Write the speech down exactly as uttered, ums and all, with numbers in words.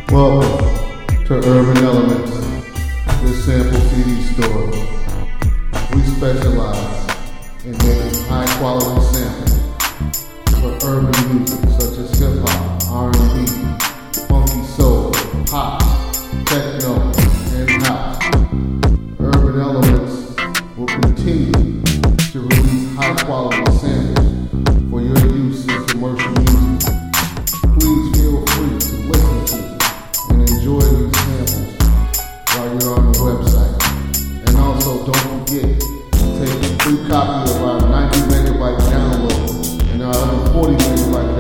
Welcome to Urban Elements, the sample C D store. We specialize in making high quality samples for urban music such as hip hop, R and B, funky soul, pop, techno, and house. Urban Elements will continue to release high quality samples for your use in commercial music. Please feel free to listen to and enjoy these samples while you're on the website. And also don't forget to take a free copy of our ninety megabyte download and our other forty megabyte